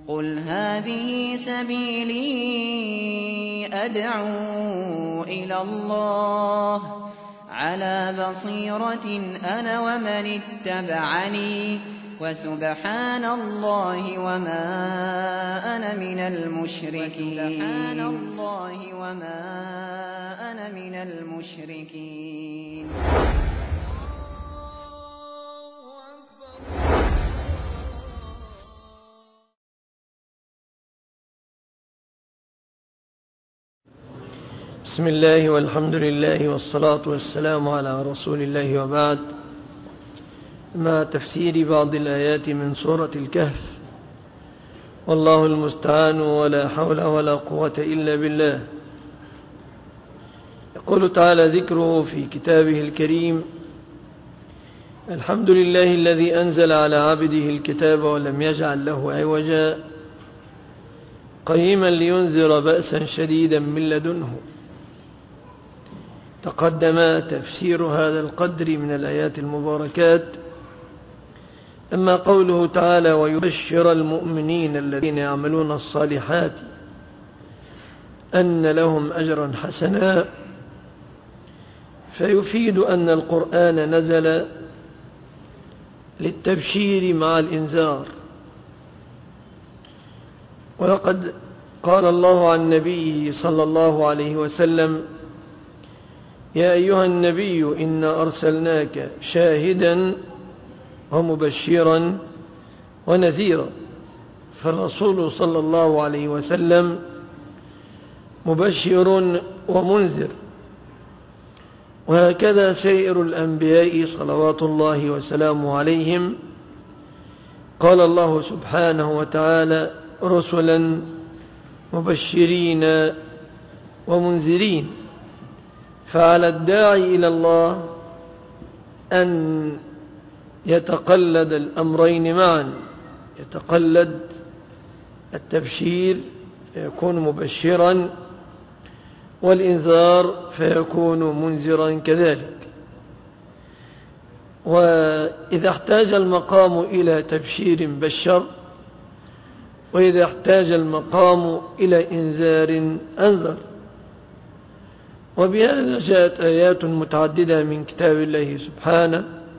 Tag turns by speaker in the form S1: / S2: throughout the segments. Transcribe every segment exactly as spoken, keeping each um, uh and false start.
S1: قل هذه سبيلي أدعو إلى الله على بصيرة أنا ومن اتبعني وسبحان الله وما أنا من المشركين سبحان الله وما أنا من المشركين.
S2: بسم الله والحمد لله والصلاة والسلام على رسول الله، وبعد. مع تفسير بعض الآيات من سورة الكهف، والله المستعان ولا حول ولا قوة إلا بالله. يقول تعالى ذكره في كتابه الكريم: الحمد لله الذي أنزل على عبده الكتاب ولم يجعل له عوجا قيما لينذر بأسا شديدا من لدنه. تقدم تفسير هذا القدر من الآيات المباركات. أما قوله تعالى: ويبشر المؤمنين الذين يعملون الصالحات أن لهم أجرا حسنا، فيفيد أن القرآن نزل للتبشير مع الإنذار. ولقد قال الله عن نبيه صلى الله عليه وسلم: يا أيها النبي إنا أرسلناك شاهدا ومبشرا ونذيرا. فالرسول صلى الله عليه وسلم مبشر ومنذر، وهكذا سائر الأنبياء صلوات الله وسلامه عليهم. قال الله سبحانه وتعالى: رسلا مبشرين ومنذرين. فعلى الداعي إلى الله أن يتقلد الأمرين معا، يتقلد التبشير فيكون مبشرا، والإنذار فيكون منذرا كذلك. وإذا احتاج المقام إلى تبشير بشر، وإذا احتاج المقام إلى إنذار أنذر. وبهذا جاءت آيات متعددة من كتاب الله سبحانه: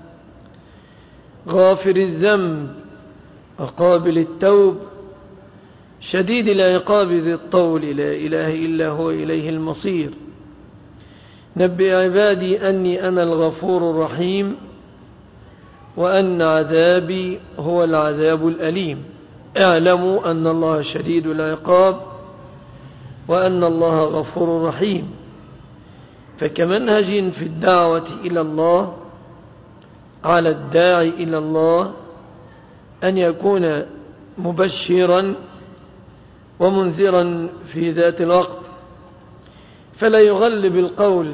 S2: غافر الذنب وقابل التوب شديد العقاب ذي الطول لا إله إلا هو إليه المصير. نبئ عبادي أني أنا الغفور الرحيم وأن عذابي هو العذاب الأليم. اعلموا أن الله شديد العقاب وأن الله غفور رحيم. فكمنهج في الدعوة إلى الله على الداعي إلى الله أن يكون مبشرا ومنذرا في ذات الوقت، فلا يغلب القول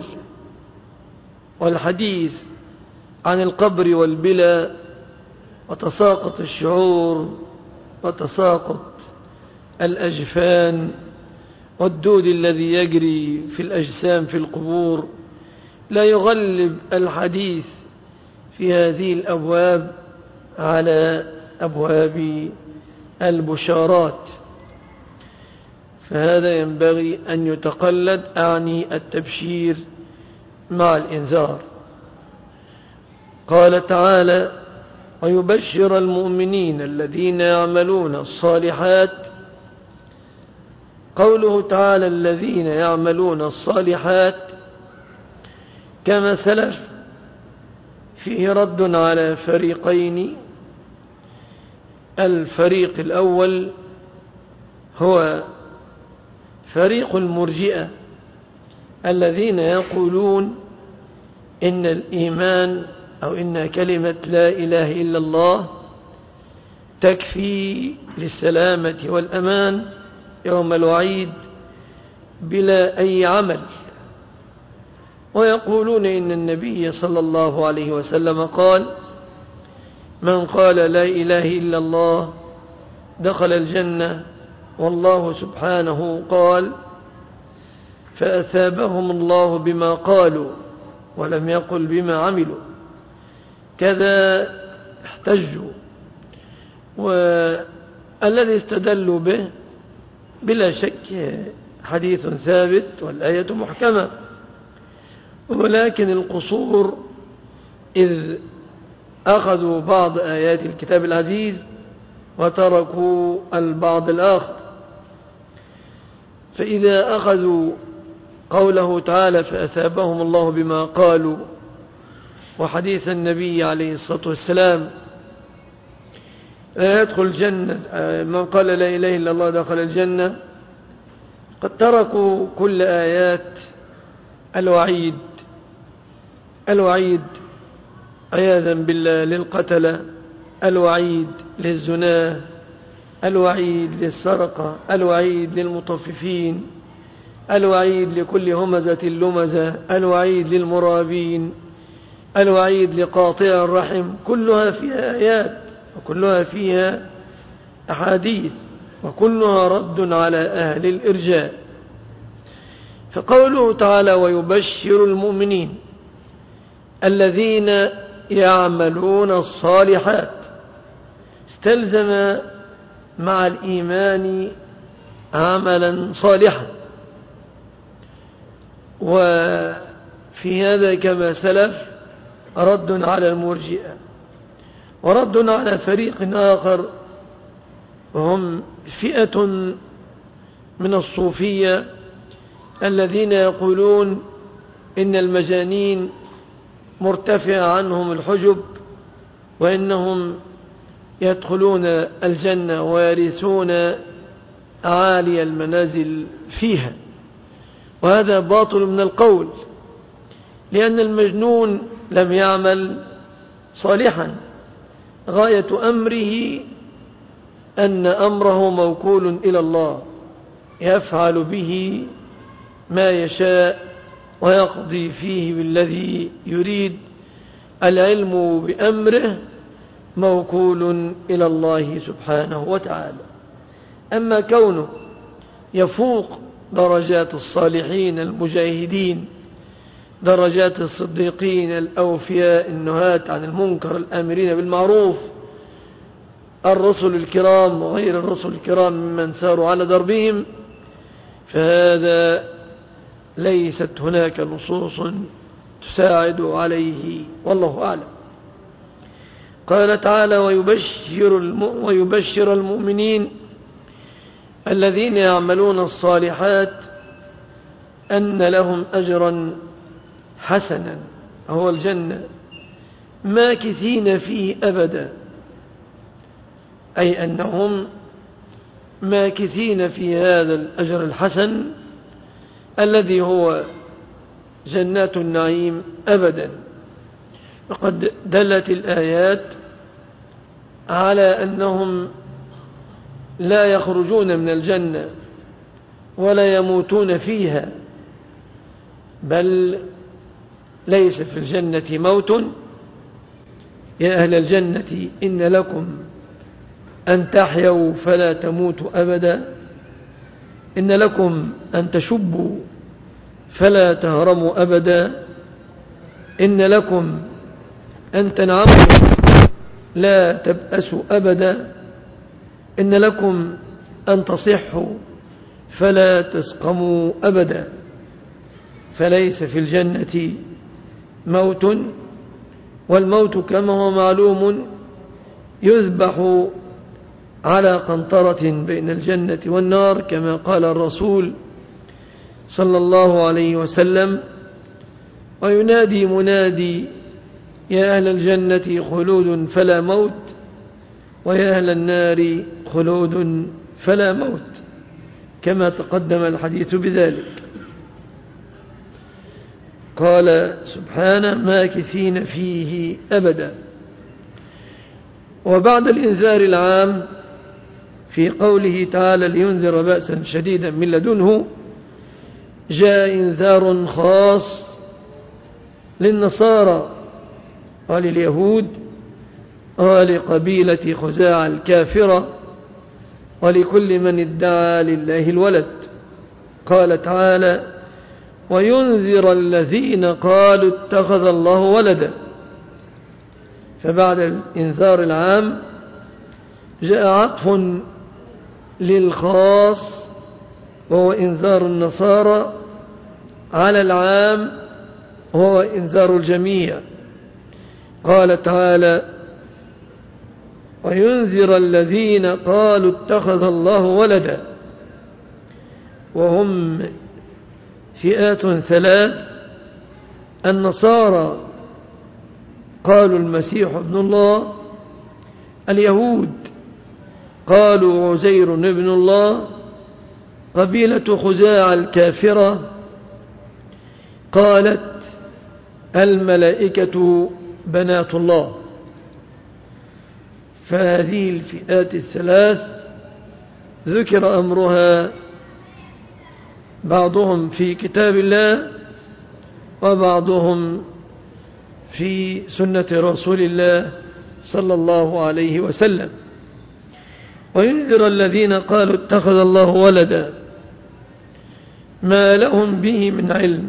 S2: والحديث عن القبر والبلا وتساقط الشعور وتساقط الأجفان والدود الذي يجري في الأجسام في القبور. لا يغلب الحديث في هذه الأبواب على أبواب البشارات، فهذا ينبغي أن يتقلد، أعني التبشير مع الإنذار. قال تعالى: ويبشر المؤمنين الذين يعملون الصالحات. قوله تعالى الذين يعملون الصالحات كما سلف فيه رد على فريقين. الفريق الأول هو فريق المرجئة الذين يقولون إن الإيمان أو إن كلمة لا إله إلا الله تكفي للسلامة والأمان يوم الوعيد بلا أي عمل. ويقولون إن النبي صلى الله عليه وسلم قال: من قال لا إله إلا الله دخل الجنة. والله سبحانه قال: فأثابهم الله بما قالوا ولم يقل بما عملوا. كذا احتجوا. الذي استدلوا به بلا شك حديث ثابت والآية محكمة، ولكن القصور إذ أخذوا بعض آيات الكتاب العزيز وتركوا البعض الآخر. فإذا أخذوا قوله تعالى فأثابهم الله بما قالوا، وحديث النبي عليه الصلاة والسلام لا يدخل الجنة من قال لا إله إلا الله دخل الجنة، قد تركوا كل آيات الوعيد الوعيد عياذا بالله للقتلة، الوعيد للزنا، الوعيد للسرقة، الوعيد للمطففين، الوعيد لكل همزة لمزة، الوعيد للمرابين، الوعيد لقاطع الرحم، كلها فيها آيات وكلها فيها أحاديث وكلها رد على أهل الإرجاء. فقوله تعالى ويبشر المؤمنين الذين يعملون الصالحات استلزم مع الإيمان عملا صالحا، وفي هذا كما سلف رد على المرجئة ورد على فريق آخر وهم فئة من الصوفية الذين يقولون إن المجانين مرتفع عنهم الحجب وإنهم يدخلون الجنة ويرثون أعالي المنازل فيها، وهذا باطل من القول، لأن المجنون لم يعمل صالحا، غاية أمره أن أمره موكول إلى الله يفعل به ما يشاء ويقضي فيه بالذي يريد، العلم بأمره موكول إلى الله سبحانه وتعالى. أما كونه يفوق درجات الصالحين المجاهدين، درجات الصديقين الأوفياء النهاة عن المنكر الآمرين بالمعروف، الرسل الكرام وغير الرسل الكرام ممن ساروا على دربهم، فهذا ليست هناك نصوص تساعد عليه، والله أعلم. قال تعالى ويبشر, الم... ويبشر المؤمنين الذين يعملون الصالحات أن لهم أجرا حسنا، هو الجنة ماكثين فيه أبدا، أي أنهم ماكثين في هذا الأجر الحسن الذي هو جنات النعيم أبدا. وقد دلت الآيات على أنهم لا يخرجون من الجنة ولا يموتون فيها، بل ليس في الجنة موت. يا أهل الجنة إن لكم أن تحيوا فلا تموتوا أبدا، إن لكم أن تشبوا فلا تهرموا أبدا، إن لكم أن تنعموا لا تبأسوا أبدا، إن لكم أن تصحوا فلا تسقموا أبدا. فليس في الجنة موت، والموت كما هو معلوم يذبح على قنطرة بين الجنة والنار، كما قال الرسول صلى الله عليه وسلم وينادي منادي يا أهل الجنة خلود فلا موت، ويا أهل النار خلود فلا موت، كما تقدم الحديث بذلك. قال سبحانه ماكثين فيه أبدا. وبعد الإنذار العام في قوله تعالى لينذر بأسا شديدا من لدنه، جاء إنذار خاص للنصارى ولليهود ولقبيلة خزاعة الكافرة ولكل من ادعى لله الولد. قال تعالى وينذر الذين قالوا اتخذ الله ولدا. فبعد الإنذار العام جاء عطف للخاص وهو إنذار النصارى على العام وهو إنذار الجميع. قال تعالى: وينذر الذين قالوا اتخذ الله ولدا، وهم فئات ثلاث: النصارى قالوا المسيح ابن الله، اليهود قالوا عزير ابن الله، قبيلة خزاع الكافرة قالت الملائكة بنات الله. فهذه الفئات الثلاث ذكر أمرها بعضهم في كتاب الله وبعضهم في سنة رسول الله صلى الله عليه وسلم. وينذر الذين قالوا اتخذ الله ولدا ما لهم به من علم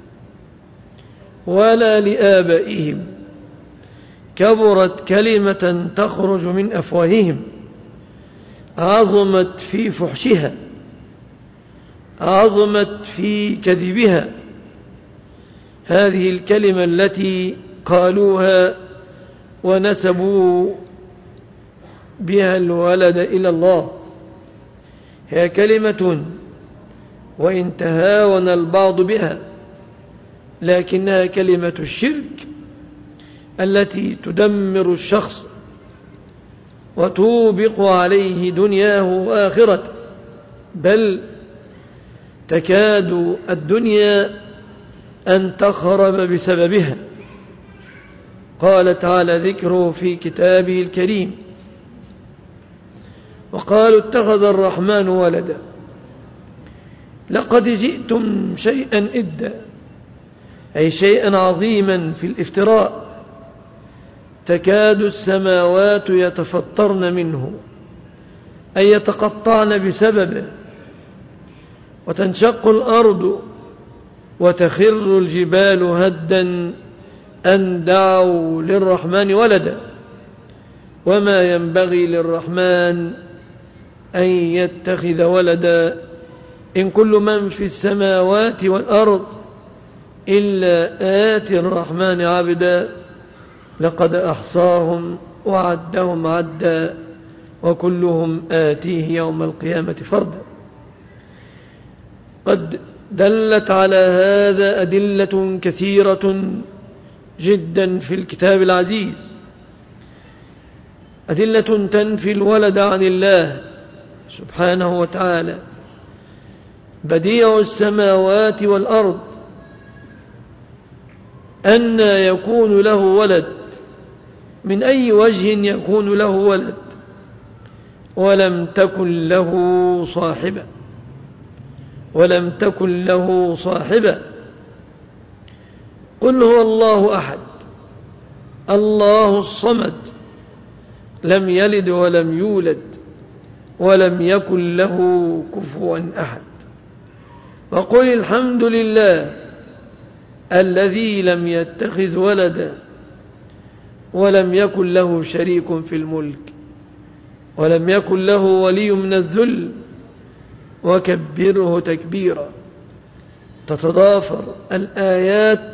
S2: ولا لآبائهم، كبرت كلمة تخرج من أفواههم، عظمت في فحشها، عظمت في كذبها. هذه الكلمة التي قالوها ونسبوا بها الولد إلى الله هي كلمة وإن تهاون البعض بها، لكنها كلمة الشرك التي تدمر الشخص وتوبق عليه دنياه وآخرته، بل تكاد الدنيا أن تخرب بسببها. قال تعالى ذكره في كتابه الكريم: وقالوا اتخذ الرحمن ولدا لقد جئتم شيئا إدا، أي شيئا عظيما في الافتراء، تكاد السماوات يتفطرن منه، أي يتقطعن بسببه، وتنشق الأرض وتخر الجبال هدا أن دعوا للرحمن ولدا، وما ينبغي للرحمن أن يتخذ ولدا، إن كل من في السماوات والأرض إلا آتي الرحمن عبدا، لقد أحصاهم وعدهم عدا، وكلهم آتيه يوم القيامة فردا. قد دلت على هذا أدلة كثيرة جدا في الكتاب العزيز، أدلة تنفي الولد عن الله سبحانه وتعالى، بديع السماوات والأرض، أن يكون له ولد، من أي وجه يكون له ولد، ولم تكن له صاحبة، ولم تكن له صاحبة. قل هو الله أحد الله الصمد، لم يلد ولم يولد ولم يكن له كفوا أحد. وقل الحمد لله الذي لم يتخذ ولدا ولم يكن له شريك في الملك ولم يكن له ولي من الذل وكبره تكبيرا. تتضافر الآيات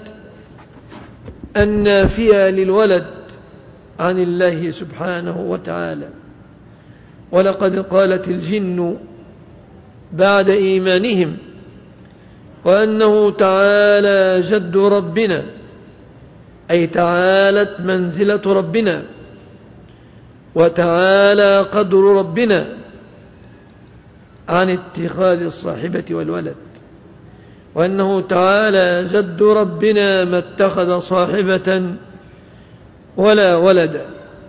S2: النافية للولد عن الله سبحانه وتعالى. ولقد قالت الجن بعد إيمانهم وأنه تعالى جد ربنا، أي تعالت منزلة ربنا وتعالى قدر ربنا عن اتخاذ الصاحبة والولد، وأنه تعالى جد ربنا ما اتخذ صاحبة ولا ولدا.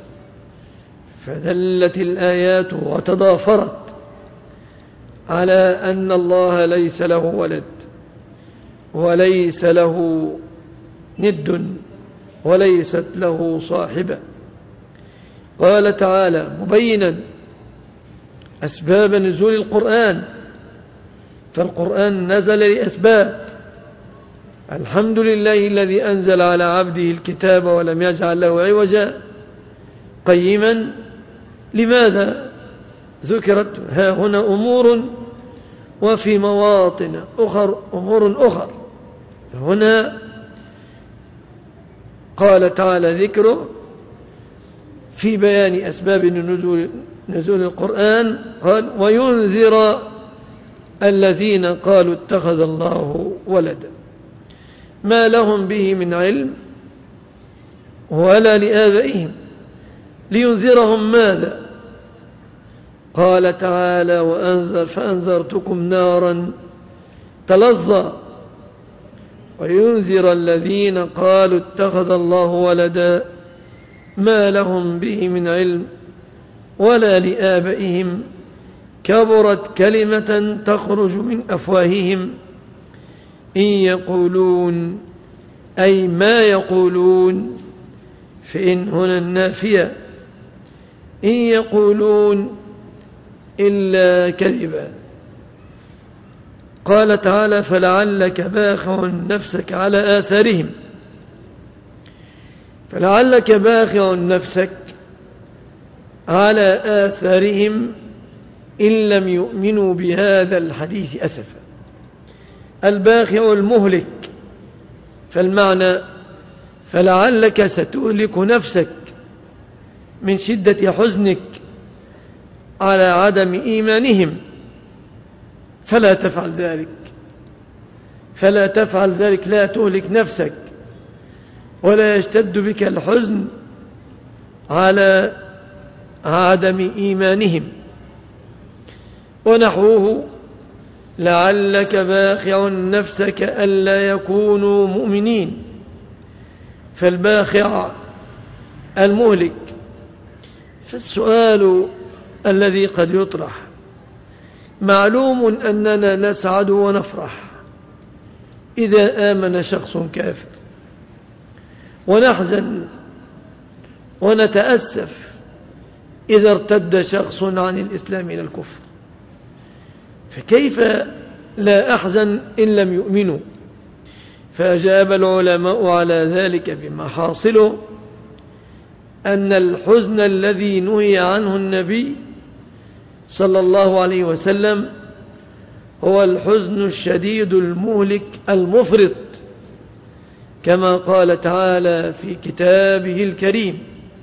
S2: فدلت الآيات وتضافرت على أن الله ليس له ولد وليس له ند وليست له صاحبة. قال تعالى مبينا أسباب نزول القرآن، فالقرآن نزل لأسباب. الحمد لله الذي أنزل على عبده الكتاب ولم يجعل له عوجا قيما. لماذا؟ ذكرت ها هنا أمور وفي مواطن أخر أمور أخر. هنا قال تعالى ذكره في بيان أسباب نزول, نزول القرآن، قال وينذر الذين قالوا اتخذ الله ولدا ما لهم به من علم ولا لآبائهم. لينذرهم ماذا؟ قال تعالى وأنذر فأنذرتكم نارا تلظى. وينذر الذين قالوا اتخذ الله ولدا ما لهم به من علم ولا لآبائهم كبرت كلمة تخرج من أفواههم إن يقولون أي ما يقولون، فإن هنا النافية إن يقولون إلا كذبا. قال تعالى فلعلك باخع نفسك على آثارهم. فلعلك باخع نفسك على آثارهم إن لم يؤمنوا بهذا الحديث أسفا. الباخع المهلك، فالمعنى فلعلك ستهلك نفسك من شدة حزنك على عدم إيمانهم، فلا تفعل ذلك، فلا تفعل ذلك، لا تهلك نفسك ولا يشتد بك الحزن على عدم إيمانهم. ونحوه لعلك باخع نفسك ألا يكونوا مؤمنين. فالباخع المهلك. فالسؤال الذي قد يطرح معلوم أننا نسعد ونفرح إذا آمن شخص كافر، ونحزن ونتأسف إذا ارتد شخص عن الإسلام إلى الكفر. فكيف لا أحزن إن لم يؤمنوا؟ فأجاب العلماء على ذلك بما حاصله أن الحزن الذي نهي عنه النبي صلى الله عليه وسلم هو الحزن الشديد المهلك المفرط، كما قال تعالى في كتابه الكريم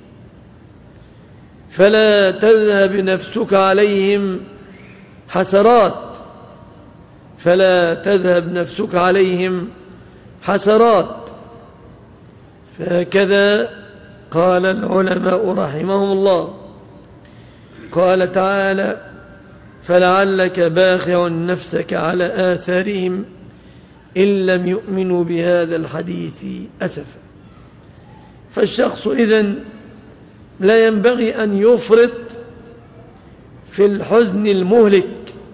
S2: فلا تذهب نفسك عليهم حسرات فلا تذهب نفسك عليهم حسرات. فهكذا قال العلماء رحمهم الله. قال تعالى فلعلك باخع نفسك على آثارهم إن لم يؤمنوا بهذا الحديث أسفا. فالشخص إذن لا ينبغي أن يفرط في الحزن المهلك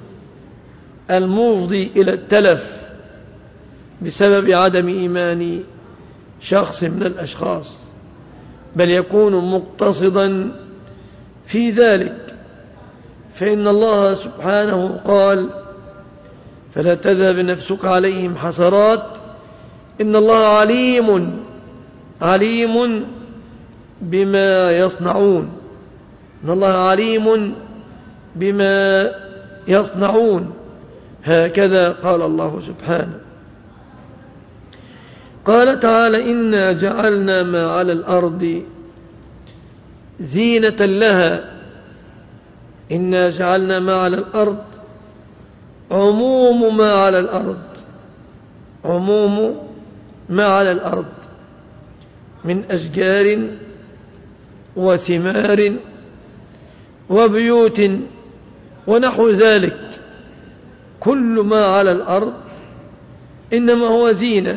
S2: المفضي إلى التلف بسبب عدم إيمان شخص من الأشخاص، بل يكون مقتصدا في ذلك. فإن الله سبحانه قال فلا تذهب نفسك عليهم حسرات إن الله عليم عليم بما يصنعون إن الله عليم بما يصنعون. هكذا قال الله سبحانه. قال تعالى إنا جعلنا ما على الأرض زينة لها. إنا جعلنا ما على الأرض عموم ما على الأرض عموم ما على الأرض من أشجار وثمار وبيوت ونحو ذلك. كل ما على الأرض إنما هو زينة،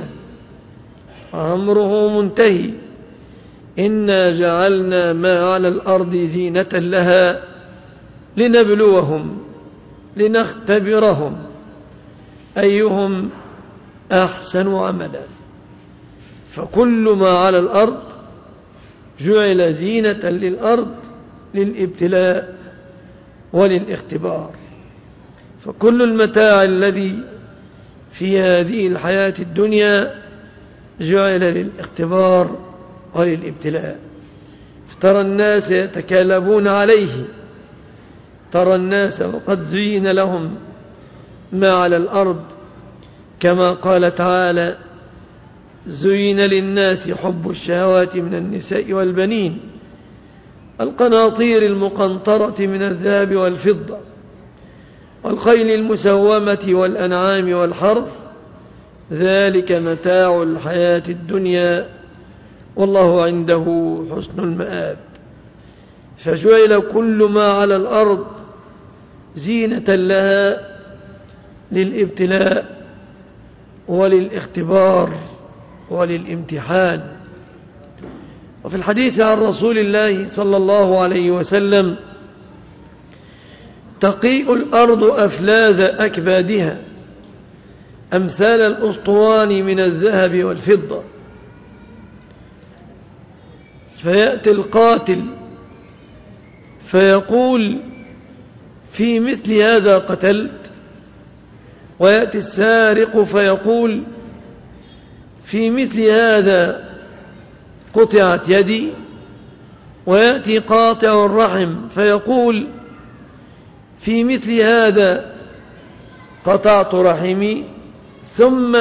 S2: أمره منتهي. إنا جعلنا ما على الأرض زينة لها لنبلوهم لنختبرهم أيهم أحسن عملا. فكل ما على الأرض جعل زينة للأرض للابتلاء وللاختبار. فكل المتاع الذي في هذه الحياة الدنيا جعل للاختبار وللابتلاء. فترى الناس يتكالبون عليه ترى الناس وقد زين لهم ما على الأرض، كما قال تعالى: زين للناس حب الشهوات من النساء والبنين، القناطير المقنطرة من الذهب والفضة، والخيل المسومة والأنعام والحرث، ذلك متاع الحياة الدنيا والله عنده حسن المآب. فجعل كل ما على الأرض زينة لها للابتلاء وللاختبار وللامتحان. وفي الحديث عن رسول الله صلى الله عليه وسلم: تقيء الأرض أفلاذ أكبادها أمثال الأسطوان من الذهب والفضة، فيأتي القاتل فيقول: في مثل هذا قتلت، ويأتي السارق فيقول: في مثل هذا قطعت يدي، ويأتي قاطع الرحم فيقول: في مثل هذا قطعت رحمي، ثم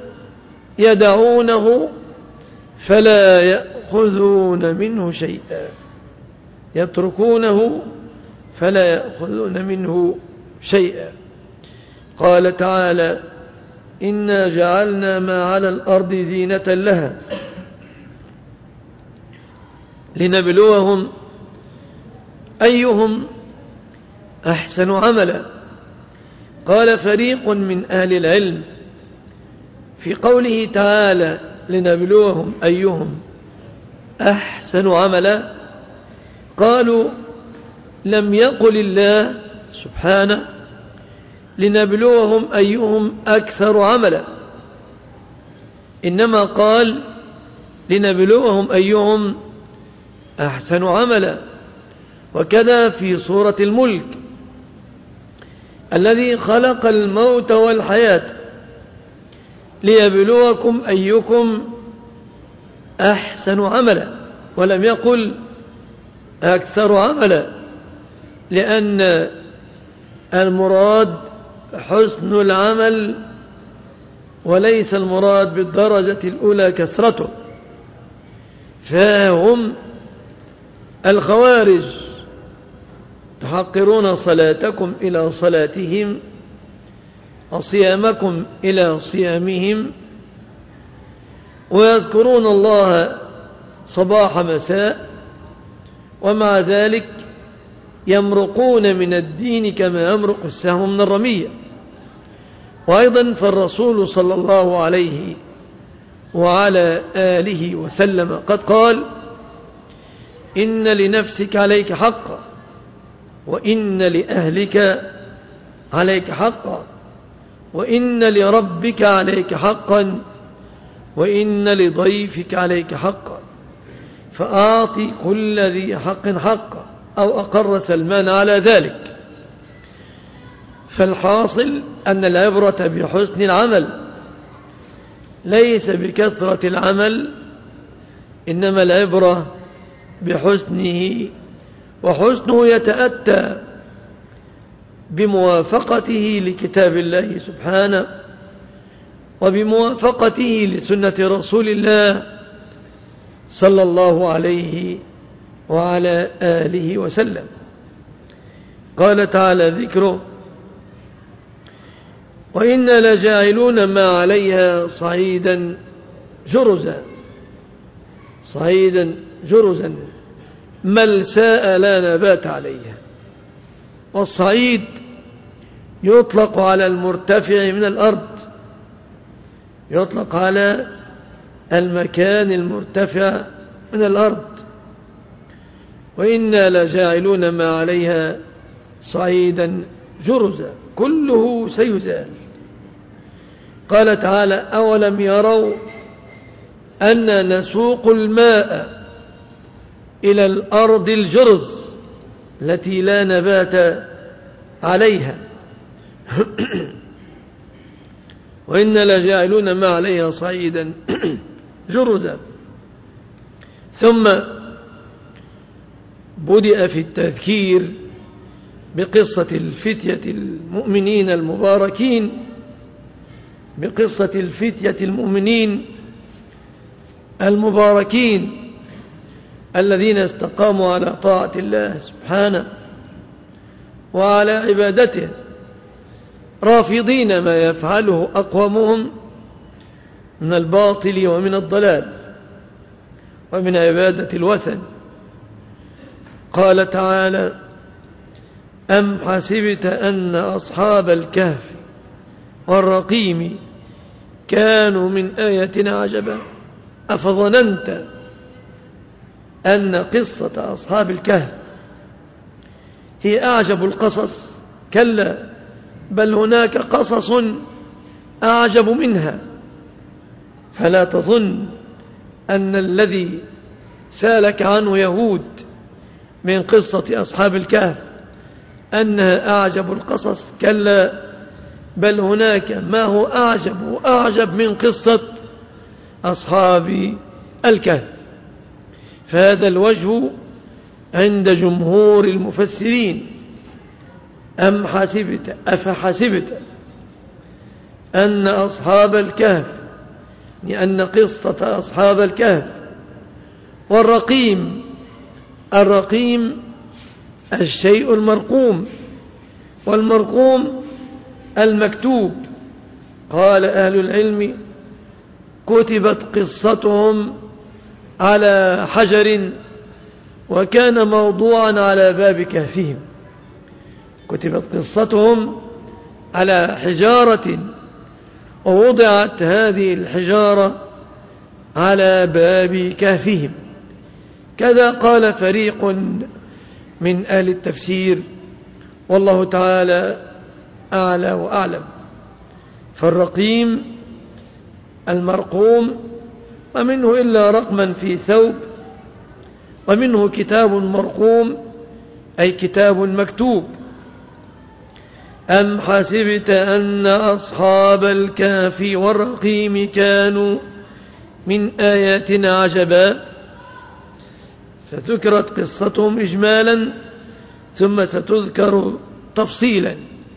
S2: يدعونه فلا يأخذون منه شيئا، يتركونه فلا يأخذون منه شيئا. قال تعالى: إنا جعلنا ما على الأرض زينة لها لنبلوهم أيهم أحسن عملا. قال فريق من أهل العلم في قوله تعالى: لنبلوهم أيهم أحسن عملا، قالوا: لم يقل الله سبحانه لنبلوهم أيهم أكثر عملا، إنما قال: لنبلوهم أيهم أحسن عملا. وكذا في سورة الملك: الذي خلق الموت والحياة ليبلوكم أيكم أحسن عملا، ولم يقل أكثر عملا، لأن المراد حسن العمل وليس المراد بالدرجة الأولى كثرته. فهم الخوارج تحقرون صلاتكم إلى صلاتهم وصيامكم إلى صيامهم، ويذكرون الله صباح مساء، ومع ذلك يمرقون من الدين كما يمرق السهم من الرمية. وأيضا فالرسول صلى الله عليه وعلى آله وسلم قد قال: إن لنفسك عليك حقا، وإن لأهلك عليك حقا، وإن لربك عليك حقا، وإن لضيفك عليك حقا، فأعطي كل ذي حق حقا، أو أقر سلمان على ذلك. فالحاصل أن العبرة بحسن العمل ليس بكثرة العمل، إنما العبرة بحسنه، وحسنه يتأتى بموافقته لكتاب الله سبحانه، وبموافقته لسنة رسول الله صلى الله عليه وعلى آله وسلم. قال تعالى ذكره: وإنا لجاعلون ما عليها صعيدا جرزا، صعيدا جرزا ملساء لا نبات عليها. والصعيد يطلق على المرتفع من الأرض، يطلق على المكان المرتفع من الأرض. وإنا لجاعلون ما عليها صعيدا جرزا، كله سيزال. قال تعالى: أولم يروا أن نسوق الماء إلى الأرض الجرز التي لا نبات عليها وإنا لجاعلون ما عليها صعيدا جرزا. ثم بدأ في التذكير بقصة الفتية المؤمنين المباركين، بقصة الفتية المؤمنين المباركين الذين استقاموا على طاعة الله سبحانه وعلى عبادته، رافضين ما يفعله أقوامهم من الباطل ومن الضلال ومن عبادة الوثن. قال تعالى: أم حسبت أن أصحاب الكهف والرقيم كانوا من آياتنا عجبا أفظننت أن قصة أصحاب الكهف هي أعجب القصص؟ كلا، بل هناك قصص أعجب منها. فلا تظن أن الذي سالك عنه يهود من قصة أصحاب الكهف أنها أعجب القصص، كلا، بل هناك ما هو أعجب وأعجب من قصة أصحاب الكهف. فهذا الوجه عند جمهور المفسرين. أم حسبت أفحسبت أن أصحاب الكهف، لأن قصة أصحاب الكهف والرقيم، الرقيم الشيء المرقوم، والمرقوم المكتوب. قال أهل العلم: كتبت قصتهم على حجر وكان موضوعا على باب كهفهم. كتبت قصتهم على حجارة ووضعت هذه الحجارة على باب كهفهم. كذا قال فريق من أهل التفسير، والله تعالى أعلى وأعلم. فالرقيم المرقوم، ومنه إلا رقما في ثوب، ومنه كتاب مرقوم أي كتاب مكتوب. أم حسبت أن أصحاب الكهف والرقيم كانوا من آياتنا عجبا، فذكرت قصتهم إجمالا ثم ستذكر تفصيلا.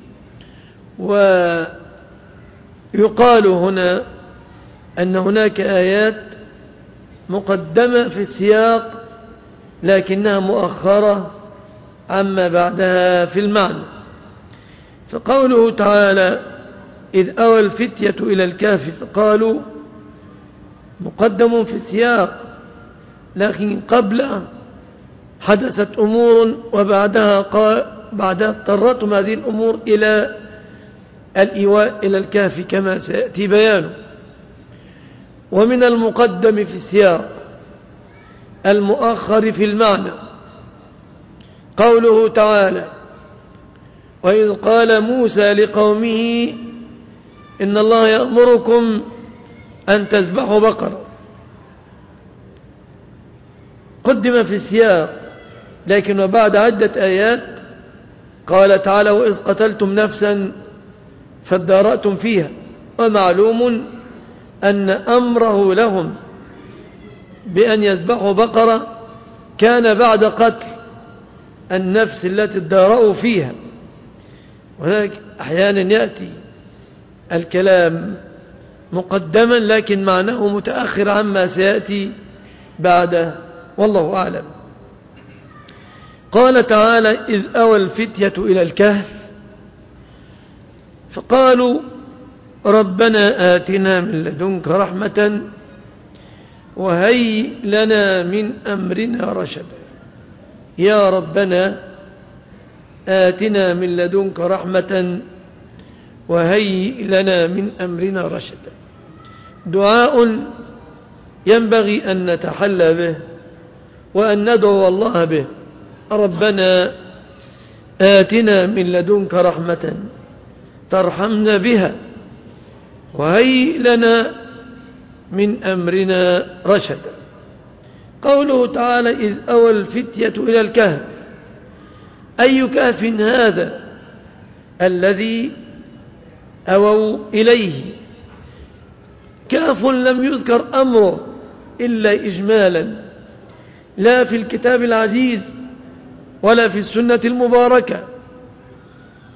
S2: ويقال هنا أن هناك آيات مقدمة في السياق لكنها مؤخرة عما بعدها في المعنى. فقوله تعالى: إذ أوى الفتية إلى الكهف فقالوا، مقدم في السياق، لكن قبل حدثت أمور وبعدها قال بعدها اضطرتهم هذه الأمور إلى الإيواء إلى الكهف كما سيأتي بيانه. ومن المقدم في السياق المؤخر في المعنى قوله تعالى: وإذ قال موسى لقومه إن الله يأمركم أن تذبحوا بقرة. قدم في السياق، لكن وبعد عدة آيات قال تعالى: وإذ قتلتم نفسا فادارأتم فيها. ومعلوم أن أمره لهم بأن يذبحوا بقرة كان بعد قتل النفس التي ادارأوا فيها. وهناك أحيانا يأتي الكلام مقدما لكن معناه متأخر عما سيأتي بعده، والله أعلم. قال تعالى: إذ أوى الفتية إلى الكهف فقالوا ربنا آتنا من لدنك رحمة وهيئ لنا من أمرنا رشدا. يا ربنا آتنا من لدنك رحمة وهيئ لنا من أمرنا رشدا. دعاء ينبغي أن نتحلى به وأن ندعو الله به. ربنا آتنا من لدنك رحمة ترحمنا بها وهيئ لنا من أمرنا رشدا. قوله تعالى: إذ أوى الفتية إلى الكهف، أي كهف هذا الذي أووا إليه؟ كهف لم يذكر أمره إلا إجمالا، لا في الكتاب العزيز ولا في السنة المباركة،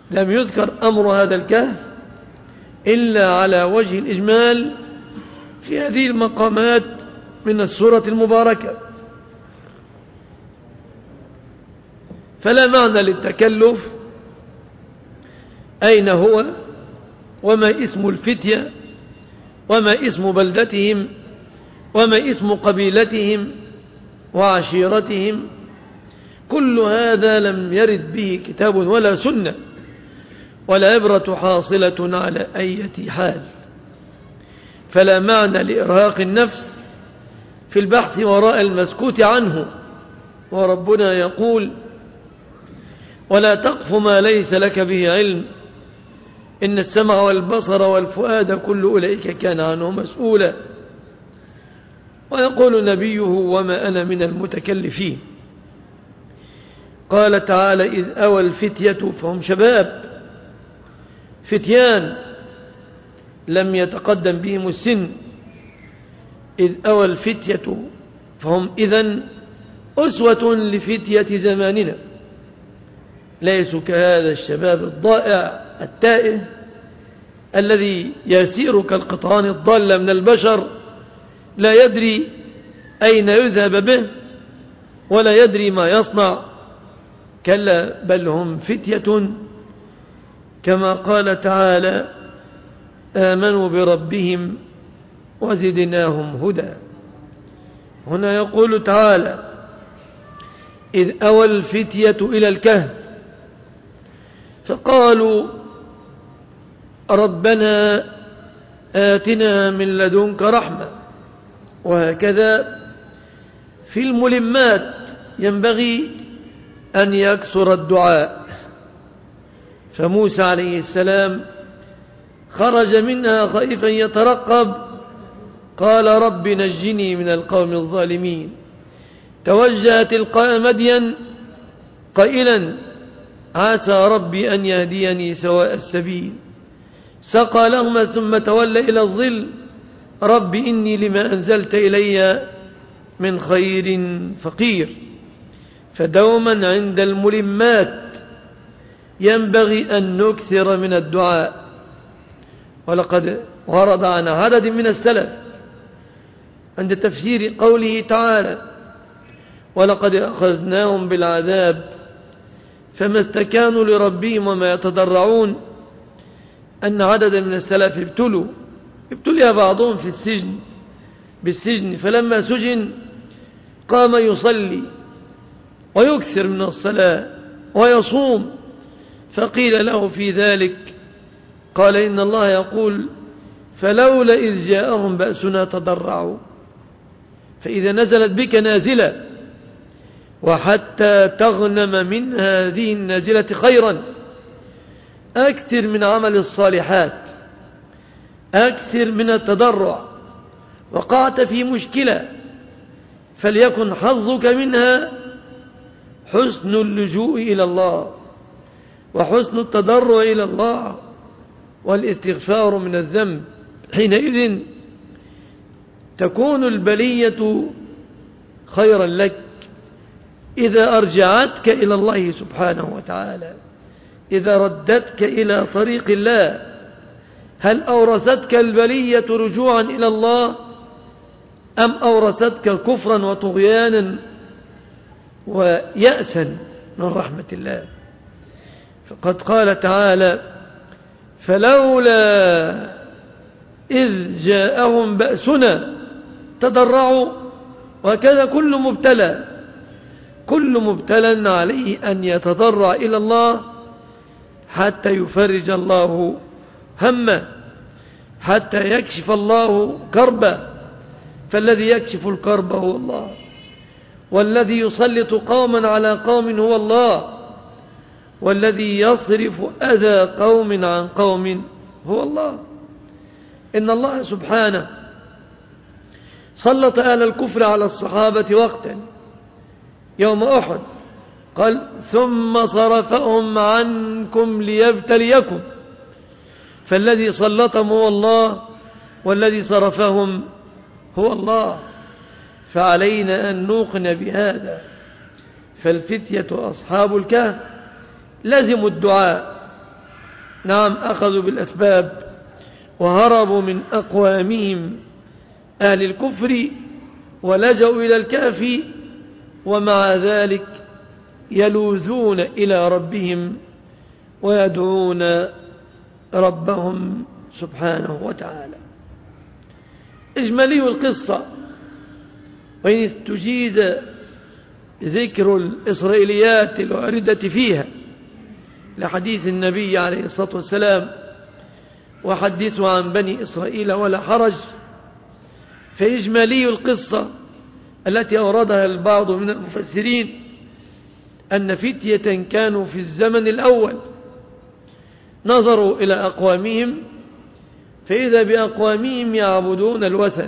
S2: لم يذكر أمر هذا الكهف إلا على وجه الإجمال في هذه المقامات من السورة المباركة، فلا معنى للتكلف أين هو وما اسم الفتية وما اسم بلدتهم وما اسم قبيلتهم وعشيرتهم، كل هذا لم يرد به كتاب ولا سنة، ولا عبرة حاصلة على أي حال، فلا معنى لإرهاق النفس في البحث وراء المسكوت عنه. وربنا يقول: ولا تقف ما ليس لك به علم إن السمع والبصر والفؤاد كل أولئك كان عنه مسؤولا. ويقول نبيه: وما أنا من المتكلفين. قال تعالى: إذ أوى الفتية، فهم شباب فتيان لم يتقدم بهم السن، إذ أوى الفتية فهم إذن أسوة لفتية زماننا، ليسوا كهذا الشباب الضائع التائه الذي يسير كالقطعان الضالة من البشر، لا يدري أين يذهب به ولا يدري ما يصنع. كلا بل هم فتية، كما قال تعالى: آمنوا بربهم وزدناهم هدى. هنا يقول تعالى: إذ أوى الفتية إلى الكهف فقالوا ربنا آتنا من لدنك رحمة. وهكذا في الملمات ينبغي أن يكثر الدعاء. فموسى عليه السلام خرج منها خائفا يترقب، قال: رب نجني من القوم الظالمين. توجه تلقاء مدين قائلا: عسى ربي أن يهديني سواء السبيل. سقى لهما ثم تولى إلى الظل، رب إني لما أنزلت إلي من خير فقير. فدوما عند الملمات ينبغي أن نكثر من الدعاء. ولقد ورد عن عدد من السلف عند تفسير قوله تعالى: ولقد أخذناهم بالعذاب فما استكانوا لربهم وما يتضرعون، أن عددا من السلف ابتلوا ابتلي بعضهم في السجن بالسجن، فلما سجن قام يصلي ويكثر من الصلاة ويصوم، فقيل له في ذلك قال: إن الله يقول: فلولا إذ جاءهم بأسنا تضرعوا. فإذا نزلت بك نازلة وحتى تغنم من هذه النازلة خيرا، أكثر من عمل الصالحات، أكثر من التضرع. وقعت في مشكلة فليكن حظك منها حسن اللجوء إلى الله وحسن التضرع إلى الله والاستغفار من الذنب. حينئذ تكون البلية خيرا لك إذا أرجعتك إلى الله سبحانه وتعالى، إذا ردتك إلى طريق الله. هل أورثتك البلية رجوعا إلى الله أم أورثتك كفرا وطغيانا ويأسا من رحمة الله؟ فقد قال تعالى: فلولا إذ جاءهم بأسنا تضرعوا. وكذا كل مبتلى كل مبتلى عليه أن يتضرع إلى الله حتى يفرج الله همه، حتى يكشف الله كربه. فالذي يكشف الكرب هو الله، والذي يسلط قوما على قوم هو الله، والذي يصرف أذى قوم عن قوم هو الله. إن الله سبحانه سلط أهل الكفر على الصحابة وقتا يوم أحد، قال: ثم صرفهم عنكم ليبتليكم. فالذي سلطهم هو الله، والذي صرفهم هو الله. فعلينا أن نوقن بهذا. فالفتية أصحاب الكهف لزموا الدعاء نعم أخذوا بالأسباب وهربوا من أقوامهم أهل الكفر ولجأوا إلى الكهف، ومع ذلك يلوذون إلى ربهم ويدعون ربهم سبحانه وتعالى. إجمالي القصة، وإن استجيز ذكر الإسرائيليات الواردة فيها لحديث النبي عليه الصلاة والسلام وحدثوا عن بني إسرائيل ولا حرج، فإجمالي القصة التي أوردها البعض من المفسرين أن فتية كانوا في الزمن الأول نظروا إلى أقوامهم فإذا بأقوامهم يعبدون الوثن،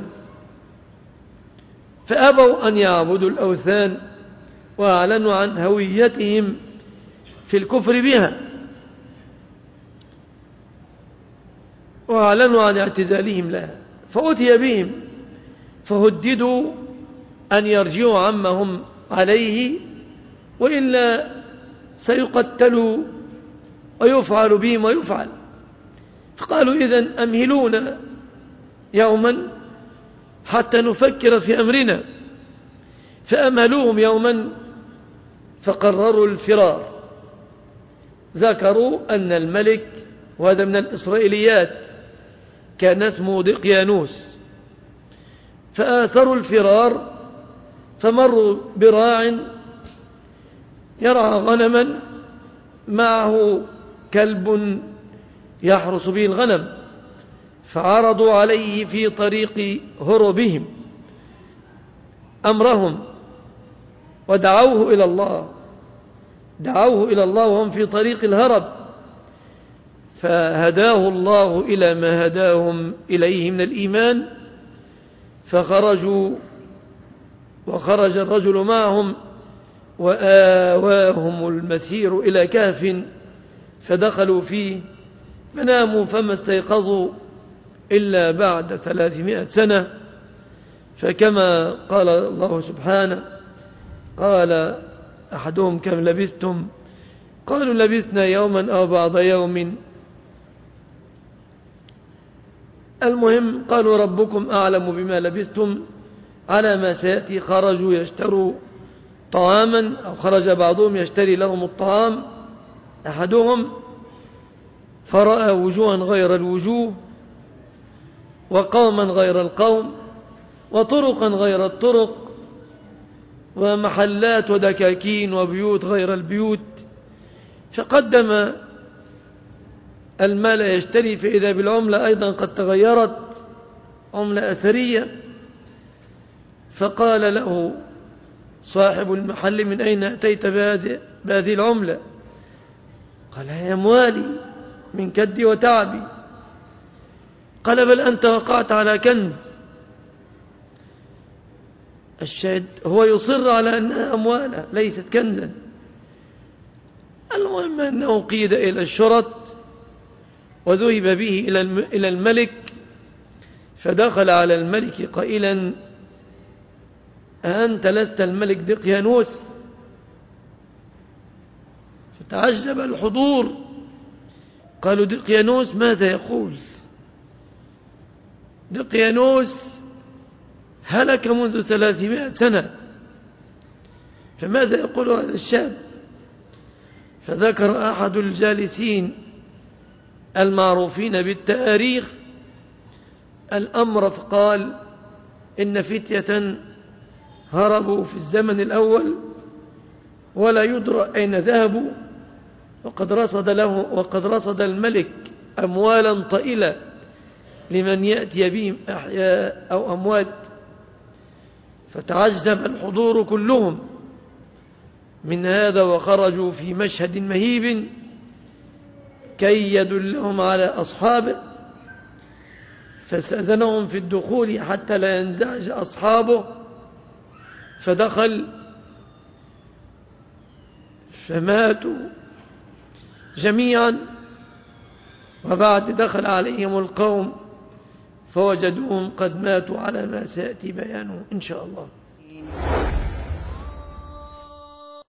S2: فأبوا أن يعبدوا الأوثان وأعلنوا عن هويتهم في الكفر بها، وأعلنوا عن اعتزالهم لها، فأتي بهم فهددوا أن يرجعوا عما هم عليه وإلا سيقتلوا ويفعل بهم ويفعل. فقالوا إذن أمهلونا يوما حتى نفكر في أمرنا، فأمهلوهم يوما فقرروا الفرار. ذكروا أن الملك، وهذا من الإسرائيليات، كان اسمه دقيانوس، فآثروا الفرار فمروا براع يرعى غنما معه كلب يحرس به الغنم، فعرضوا عليه في طريق هروبهم أمرهم ودعوه إلى الله دعوه إلى الله وهم في طريق الهرب، فهداه الله إلى ما هداهم إليه من الإيمان، فخرجوا وخرج الرجل معهم وآواهم المسير إلى كهف فدخلوا فيه فناموا فما استيقظوا إلا بعد ثلاثمائة سنة. فكما قال الله سبحانه، قال أحدهم كم لبثتم؟ قالوا لبثنا يوما أو بعض يوم. المهم قالوا ربكم أعلم بما لبثتم، على ما سيأتي. خرجوا يشتروا طعاما، أو خرج بعضهم يشتري لهم الطعام أحدهم، فرأى وجوها غير الوجوه وقوما غير القوم وطرقا غير الطرق ومحلات ودكاكين وبيوت غير البيوت، فقدم المال يشتري، فإذا بالعملة أيضا قد تغيرت، عملة أثرية. فقال له صاحب المحل من أين أتيت بهذه العملة؟ قال هي أموالي من كدي وتعبي. قال بل أنت وقعت على كنز. الشاهد هو يصر على أنها أمواله ليست كنزا. المهم أنه قيد إلى الشرط وذهب به إلى الملك، فدخل على الملك قائلا أنت لست الملك دقيانوس؟ فتعجب الحضور، قالوا دقيانوس ماذا يقول؟ دقيانوس هلك منذ ثلاثمائة سنة، فماذا يقول هذا الشاب؟ فذكر أحد الجالسين المعروفين بالتاريخ الأمر، فقال إن فتية هربوا في الزمن الأول ولا يدرى أين ذهبوا، وقد رصد له وقد رصد الملك أموالا طائلة لمن يأتي بهم أحياء أو أموات. فتعجب الحضور كلهم من هذا، وخرجوا في مشهد مهيب كي يدلهم على أصحابه، فاستأذنهم في الدخول حتى لا ينزعج أصحابه، فدخل فماتوا جميعا. وبعد دخل عليهم القوم فوجدوهم قد ماتوا على ما سيأتي بيانه إن شاء الله.